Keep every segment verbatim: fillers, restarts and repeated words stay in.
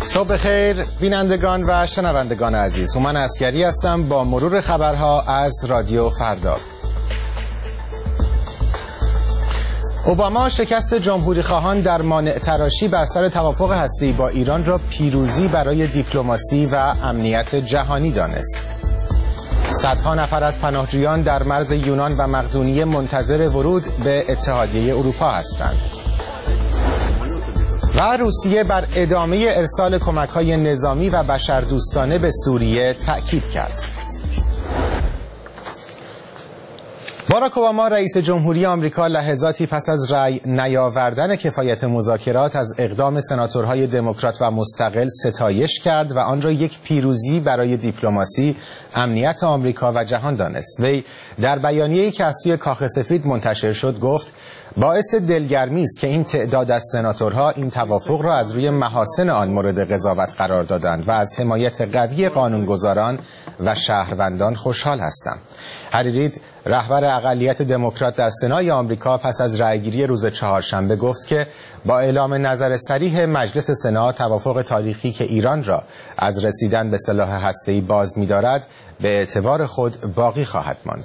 صبح خیر بینندگان و شنوندگان عزیز، هومن عسکری هستم با مرور خبرها از رادیو فردا. اوباما شکست جمهوری خواهان در مانع تراشی بر سر توافق هسته‌ای با ایران را پیروزی برای دیپلماسی و امنیت جهانی دانست. صدها نفر از پناهجویان در مرز یونان و مقدونیه منتظر ورود به اتحادیه اروپا هستند. و روسیه بر ادامه ارسال کمک‌های نظامی و بشردوستانه به سوریه تأکید کرد. باراک اوباما رئیس جمهوری آمریکا لحظاتی پس از رأی نیاوردن کفایت مذاکرات از اقدام سناتورهای دموکرات و مستقل ستایش کرد و آن را یک پیروزی برای دیپلماسی، امنیت آمریکا و جهان دانست. وی در بیانیه‌ای که از سوی کاخ سفید منتشر شد گفت: باعث دلگرمی است که این تعداد از سناتورها این توافق را از روی محاسن آن مورد قضاوت قرار دادند و از حمایت قوی قانونگذاران و شهروندان خوشحال هستم. هری رید، رهبر اقلیت دموکرات در سنای آمریکا، پس از رأیگیری روز چهارشنبه گفت که با اعلام نظر صریح مجلس سنا توافق تاریخی که ایران را از رسیدن به سلاح هسته‌ای باز می‌دارد به اعتبار خود باقی خواهد ماند.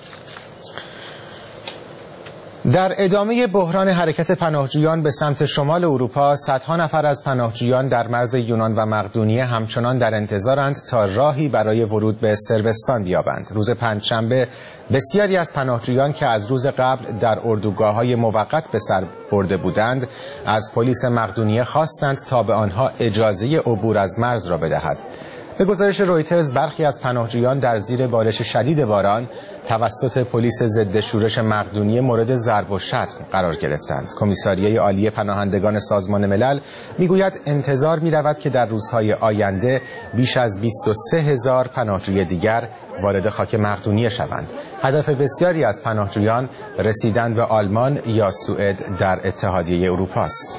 در ادامه بحران حرکت پناهجویان به سمت شمال اروپا، صدها نفر از پناهجویان در مرز یونان و مقدونیه همچنان در انتظارند تا راهی برای ورود به صربستان بیابند. روز پنجشنبه بسیاری از پناهجویان که از روز قبل در اردوگاه‌های موقت به سر برده بودند، از پلیس مقدونیه خواستند تا به آنها اجازه عبور از مرز را بدهد. به گزارش رویترز، برخی از پناهجویان در زیر بارش شدید باران توسط پلیس ضد شورش مقدونیه مورد ضرب و شتم قرار گرفتند. کمیساریه عالی پناهندگان سازمان ملل میگوید انتظار می‌رود که در روزهای آینده بیش از بیست و سه هزار پناهجوی دیگر وارد خاک مقدونیه شوند. هدف بسیاری از پناهجویان رسیدن به آلمان یا سوئد در اتحادیه اروپا است.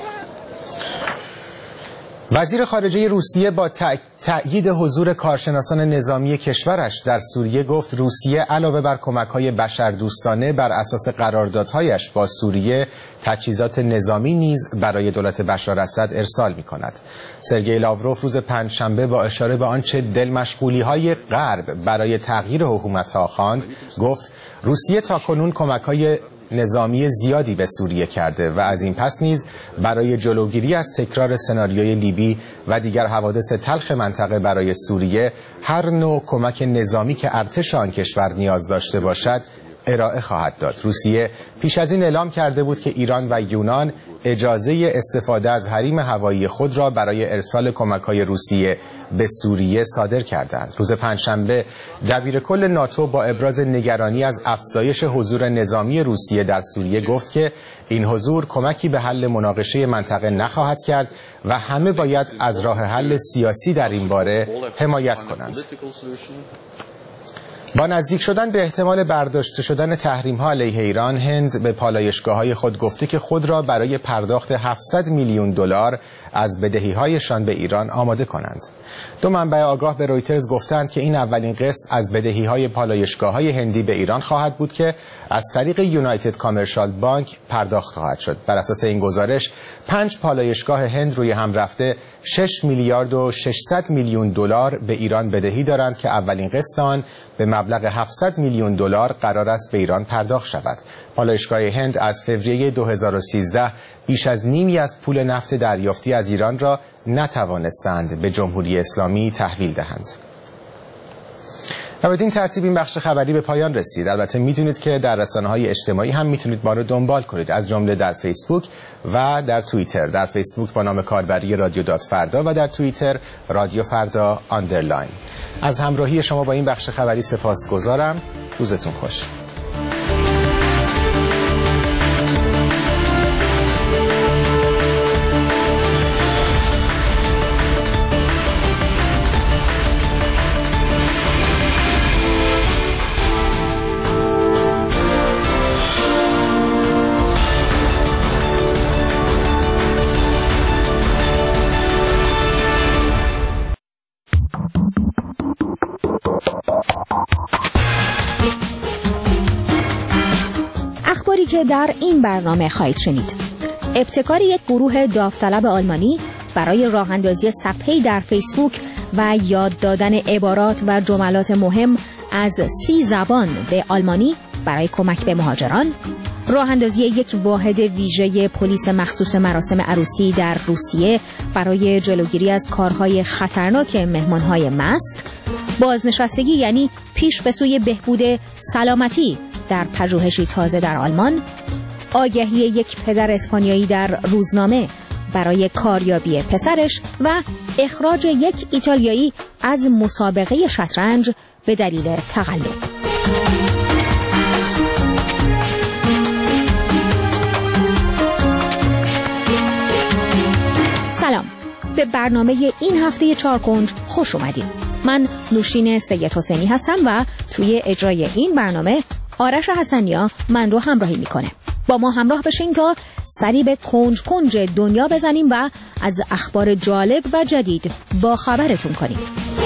وزیر خارجه روسیه با تأیید حضور کارشناسان نظامی کشورش در سوریه گفت روسیه علاوه بر کمک‌های بشردوستانه بر اساس قراردادهایش با سوریه تجهیزات نظامی نیز برای دولت بشار اسد ارسال می‌کند. سرگئی لاوروف روز پنجشنبه با اشاره به آنچه دلمشغولی‌های غرب برای تغییر حکومت‌ها خواند گفت روسیه تاکنون کمک‌های نظامی زیادی به سوریه کرده و از این پس نیز برای جلوگیری از تکرار سناریوی لیبی و دیگر حوادث تلخ منطقه برای سوریه هر نوع کمک نظامی که ارتش آن کشور نیاز داشته باشد ارائه خواهد داد. روسیه پیش از این اعلام کرده بود که ایران و یونان اجازه استفاده از حریم هوایی خود را برای ارسال کمک‌های روسیه به سوریه صادر کردند. روز پنجشنبه دبیرکل ناتو با ابراز نگرانی از افزایش حضور نظامی روسیه در سوریه گفت که این حضور کمکی به حل مناقشه منطقه نخواهد کرد و همه باید از راه حل سیاسی در این باره حمایت کنند. با نزدیک شدن به احتمال برداشته شدن تحریم‌ها علیه ایران، هند به پالایشگاه‌های خود گفته که خود را برای پرداخت هفتصد میلیون دلار از بدهی‌هایشان به ایران آماده کنند. دو منبع آگاه به رویترز گفتند که این اولین قسط از بدهی‌های پالایشگاه‌های هندی به ایران خواهد بود که از طریق یونایتد کامرشال بانک پرداخت خواهد شد. بر اساس این گزارش، پنج پالایشگاه هند روی هم رفته شش میلیارد و ششصد میلیون دلار به ایران بدهی دارند که اولین قسط آن به مبلغ هفتصد میلیون دلار قرار است به ایران پرداخت شود. پالایشگاه هند از فوریه دو هزار و سیزده بیش از نیمی از پول نفت دریافتی از ایران را نتوانستند به جمهوری اسلامی تحویل دهند. و بدین ترتیب این بخش خبری به پایان رسید. البته میدونید که در رسانه‌های اجتماعی هم میتونید ما رو دنبال کنید، از جمله در فیسبوک و در توییتر. در فیسبوک با نام کاربری رادیو دات فردا و در توییتر رادیو فردا آندرلاین. از همراهی شما با این بخش خبری سپاسگزارم. روزتون خوش. که در این برنامه خواهید شنید. ابتکار یک گروه داوطلب آلمانی برای راه اندازی صفحه‌ای در فیسبوک و یاد دادن عبارات و جملات مهم از سی زبان به آلمانی برای کمک به مهاجران، راه اندازی یک واحد ویژه پلیس مخصوص مراسم عروسی در روسیه برای جلوگیری از کارهای خطرناک مهمانهای مست، بازنشستگی یعنی پیش به سوی بهبود سلامتی در پژوهشی تازه در آلمان، آگهی یک پدر اسپانیایی در روزنامه برای کاریابی پسرش و اخراج یک ایتالیایی از مسابقه شطرنج به دلیل تقلب. سلام، به برنامه این هفته چارکنج خوش اومدید. من نوشین سید حسینی هستم و توی اجرای این برنامه آرش حسنیا من رو همراهی میکنه. با ما همراه بشین تا سری به کنج کنج دنیا بزنیم و از اخبار جالب و جدید با خبرتون کنیم.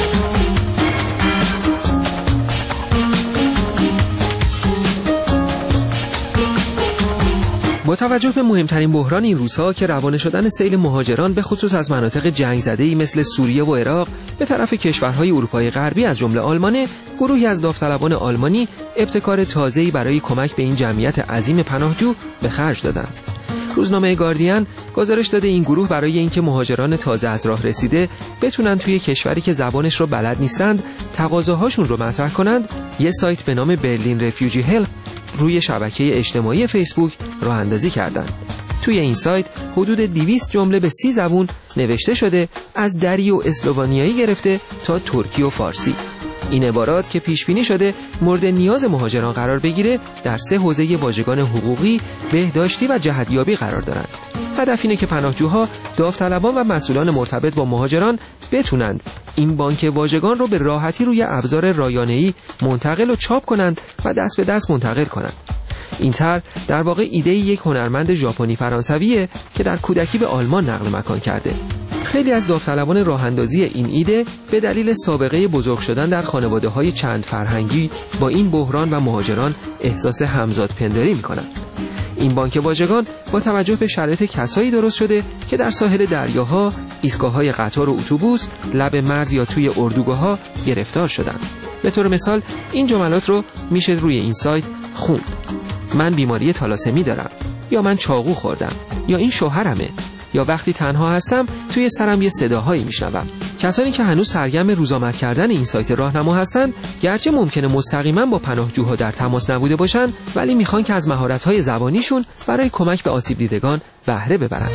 با توجه به مهمترین بحران این روزها که روانه شدن سیل مهاجران به خصوص از مناطق جنگ زده‌ای مثل سوریه و عراق به طرف کشورهای اروپای غربی از جمله آلمان، گروهی از داوطلبان آلمانی ابتکار تازه‌ای برای کمک به این جمعیت عظیم پناهجو به خرج دادند. روزنامه گاردین گزارش داده این گروه برای اینکه مهاجران تازه از راه رسیده بتونن توی کشوری که زبانش رو بلد نیستند تقاضاهاشون رو مطرح کنند، یه سایت به نام برلین رفیوجی هلپ روی شبکه اجتماعی فیسبوک راه اندازی کردند. توی این سایت حدود دویست جمله به سی زبون نوشته شده، از دری و اسلوونیایی گرفته تا ترکی و فارسی. این عبارات که پیش بینی شده مورد نیاز مهاجران قرار بگیره در سه حوزه واژگان حقوقی، بهداشتی و جهتیابی قرار دارند. هدف اینه که پناهجوها، داوطلبان و مسئولان مرتبط با مهاجران بتونند این بانک واژگان رو به راحتی روی ابزار رایانه‌ای منتقل و چاپ کنند و دست به دست منتقل کنند. این طرح در واقع ایده یک هنرمند ژاپنی فرانسویه که در کودکی به آلمان نقل مکان کرده. خیلی از داوطلبان راه اندازی این ایده به دلیل سابقه بزرگ شدن در خانواده‌های چند فرهنگی با این بحران و مهاجران احساس همزاد پنداری می‌کنند. این بانک واژگان با توجه به شرایط کسایی درست شده که در ساحل دریاها، ایستگاه‌های قطار و اتوبوس، لب مرز یا توی اردوگاه‌ها گرفتار شدند. به طور مثال این جملات رو میشه روی این سایت خوند: من بیماری تالاسمی دارم، یا من چاقو خوردم، یا این شوهرمه، یا وقتی تنها هستم توی سرم یه صداهایی میشنوم. کسانی که هنوز سرگرم روزآمد کردن این سایت راهنما هستند، گرچه ممکنه مستقیما با پناهجوها در تماس نبوده باشند، ولی میخوان که از مهارت‌های زبانیشون برای کمک به آسیب دیدگان بهره ببرند.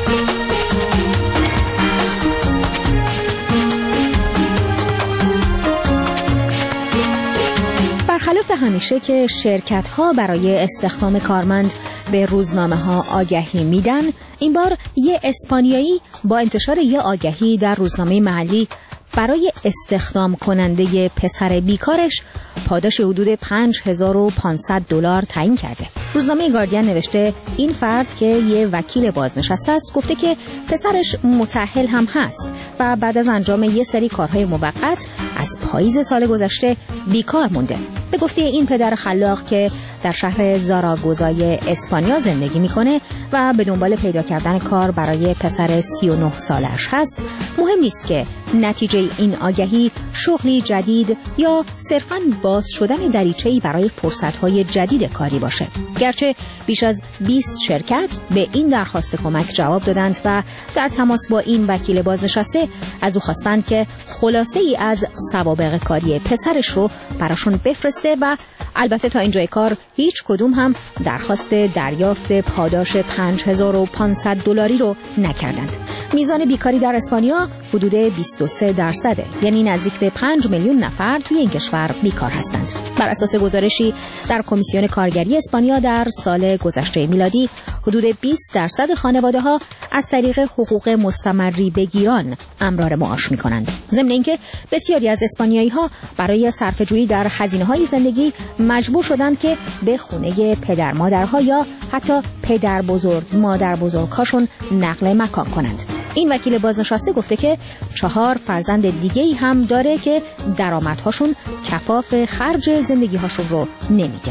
برخلاف همیشه که شرکت‌ها برای استخدام کارمند به روزنامه‌ها آگهی میدن، این بار یه اسپانیایی با انتشار یه آگهی در روزنامه محلی برای استخدام کننده پسر بیکارش پاداش حدود پنج هزار و پانصد دلار تعیین کرده. روزنامه گاردین نوشته این فرد که یه وکیل بازنشسته است گفته که پسرش متأهل هم هست و بعد از انجام یه سری کارهای موقت از پاییز سال گذشته بیکار مونده. به گفته این پدر خلاق که در شهر زاراگوزای اسپانیا زندگی میکنه و به دنبال پیدا کردن کار برای پسر سی و نه سالش هست، مهم نیست که نتیجه این آگهی شغلی جدید یا صرفاً باز شدن دریچه‌ای برای فرصت‌های جدید کاری باشه. گرچه بیش از بیست شرکت به این درخواست کمک جواب دادند و در تماس با این وکیل بازنشسته از او خواستند که خلاصه‌ای از سوابق کاری پسرش رو براشون بفرسته و البته تا اینجای کار هیچ کدوم هم درخواست دریافت پاداش پنج هزار و پانصد دلاری رو نکردند. میزان بیکاری در اسپانیا حدود بیست و سه درصده، یعنی نزدیک به پنج میلیون نفر توی این کشور بیکار هستند. بر اساس گزارشی در کمیسیون کارگری اسپانیا در سال گذشته میلادی حدود بیست درصد خانواده‌ها از طریق حقوق مستمری بگیران امرار معاش می‌کنند. ضمن اینکه بسیاری از اسپانیایی‌ها برای صرفه‌جویی در هزینه‌های زندگی مجبور شدند که به خونه پدر مادرها یا حتی پدر بزرگ مادر بزرگ‌هاشون نقل مکان کنند. این وکیل بازنشسته گفته که چهار فرزند دیگه‌ای هم داره که درآمدهاشون کفاف خرج زندگی‌هاشون رو نمیده.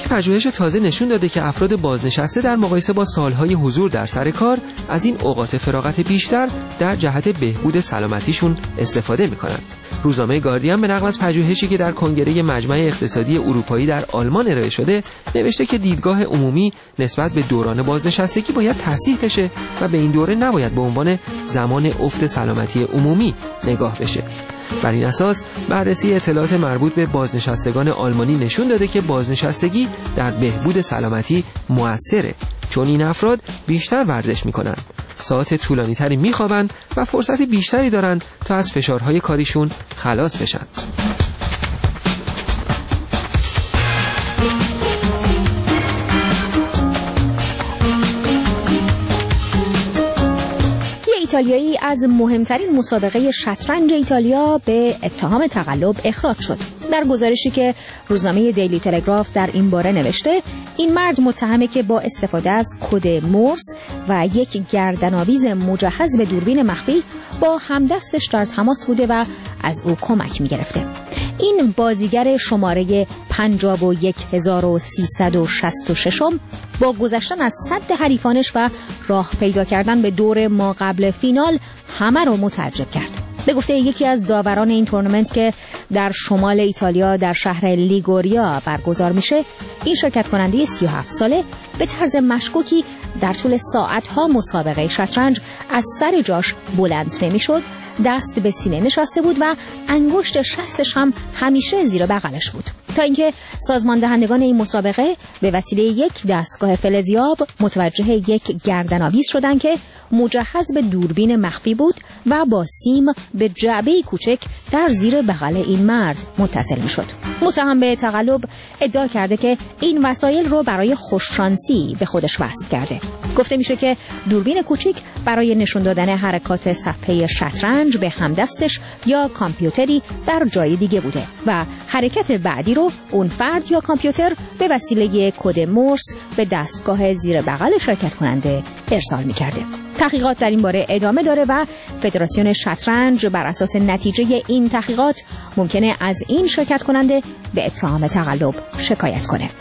پژوهش تازه نشون داده که افراد بازنشسته در مقایسه با سالهای حضور در سر کار از این اوقات فراغت بیشتر در جهت بهبود سلامتیشون استفاده می‌کنند. روزنامه گاردین به نقل از پژوهشی که در کنگره مجمع اقتصادی اروپایی در آلمان ارائه شده نوشته که دیدگاه عمومی نسبت به دوران بازنشستگی باید تصحیح بشه و به این دوره نباید به عنوان زمان افت سلامتی عمومی نگاه بشه. بر این اساس بررسی اطلاعات مربوط به بازنشستگان آلمانی نشون داده که بازنشستگی در بهبود سلامتی مؤثره، چون این افراد بیشتر ورزش میکنند، ساعت طولانی تری میخوابند و فرصت بیشتری دارند تا از فشارهای کاریشون خلاص بشن. ایتالیایی از مهمترین مسابقه شطرنج ایتالیا به اتهام تقلب اخراج شد. در گزارشی که روزنامه دیلی تلگراف در این باره نوشته، این مرد متهمه که با استفاده از کد مورس و یک گردن‌آویز مجهز به دوربین مخفی با همدستش در تماس بوده و از او کمک می‌گرفته. این بازیگر شماره پنجاه و یک هزار و سیصد و شصت و شش با گذشتن از سد حریفانش و راه پیدا کردن به دور ما قبل فینال همه رو متعجب کرد. به گفته یکی از داوران این تورنمنت که در شمال ایتالیا در شهر لیگوریا برگزار میشه، این شرکت کننده سی و هفت ساله به طرز مشکوکی در طول ساعتها مسابقه شطرنج از سر جاش بلند نمیشد، دست به سینه نشسته بود و انگشت شستش هم همیشه زیر بغلش بود، تا اینکه سازمان دهندگان این مسابقه به وسیله یک دستگاه فلزیاب متوجه یک گردن‌آویز شدن که مجهز به دوربین مخفی بود و با سیم به جعبه کوچک در زیر بغل این مرد متصل میشد. متهم به تقلب ادعا کرده که این وسایل رو برای خوششانسی به خودش وصل کرده. گفته میشه که دوربین کوچک برای نشون دادن حرکات صفحه شطرنج به همدستش یا کامپیوتری در جای دیگه بوده و حرکت بعدی رو اون فرد یا کامپیوتر به وسیله کد مورس به دستگاه زیر بغل شرکت کننده ارسال میکرده. تحقیقات در این باره ادامه داره و فدراسیون شطرنج بر اساس نتیجه این تحقیقات ممکنه از این شرکت کننده به اتهام تقلب شکایت کنه.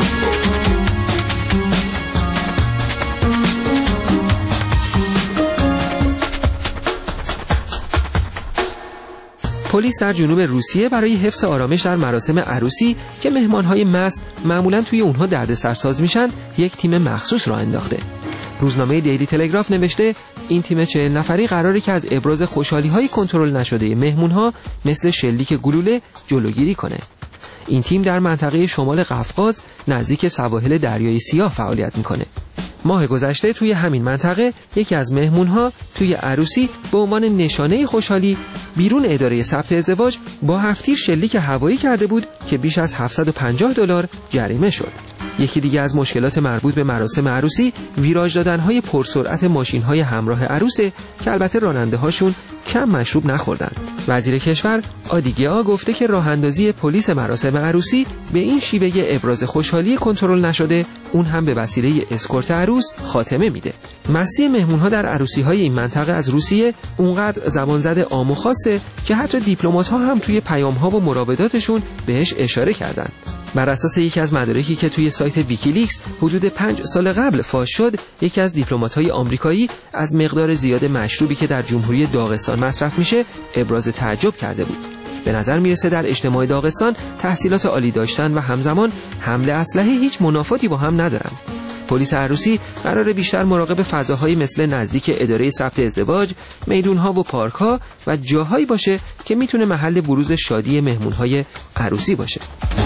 پلیس در جنوب روسیه برای حفظ آرامش در مراسم عروسی که مهمانهای مست معمولاً توی اونها دردسرساز میشن، یک تیم مخصوص راه انداخته. روزنامه دیلی تلگراف نوشته این تیم چهل نفری قراره که از ابراز خوشحالی‌های کنترل نشده مهمونها مثل شلیک گلوله جلوگیری کنه. این تیم در منطقه شمال قفقاز نزدیک سواحل دریای سیاه فعالیت میکنه. ماه گذشته توی همین منطقه یکی از مهمونها توی عروسی به عنوان نشانه خوشحالی بیرون اداره ثبت ازدواج با هفتیر شلیک هوایی کرده بود که بیش از هفتصد و پنجاه دلار جریمه شد. یکی دیگه از مشکلات مربوط به مراسم عروسی ویراژ دادن‌های پرسرعت ماشین‌های همراه عروسه که البته راننده‌هاشون کم مشروب نخوردن. وزیر کشور آدیگیا گفته که راه اندازی پلیس مراسم عروسی به این شیوه ابراز خوشحالی کنترل نشده، اون هم به وسیله اسکورت عروس، خاتمه میده. مستی مهمون‌ها در عروسی‌های این منطقه از روسیه اونقدر زبان زده عام و خاصه که حتی دیپلمات‌ها هم توی پیام‌ها و مراوداتشون بهش اشاره کردند. بر اساس یکی از مدارکی که توی سایت ویکیلیکس حدود پنج سال قبل فاش شد، یکی از دیپلمات‌های آمریکایی از مقدار زیاد مشروبی که در جمهوری داغستان مصرف میشه ابراز تعجب کرده بود. به نظر میرسه در اجتماع داغستان تحصیلات عالی داشتن و همزمان حمل اسلحه هیچ منافاتی با هم ندارن. پلیس عروسی قراره بیشتر مراقب فضاهایی مثل نزدیک اداره ثبت ازدواج، میدون‌ها و پارک‌ها و جاهایی باشه که میتونه محل بروز شادی مهمون‌های عروسی باشه.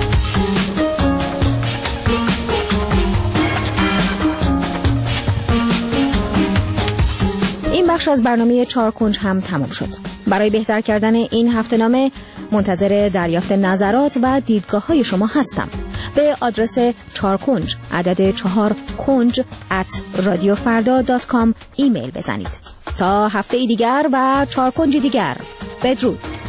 بخش از برنامه چهار کنج هم تمام شد. برای بهتر کردن این هفته‌نامه منتظر دریافت نظرات و دیدگاه‌های شما هستم. به آدرس چهار کنج عدد چهار کنج ات رادیو فردا دات کام ایمیل بزنید. تا هفته دیگر و چهار کنج دیگر، بدرود.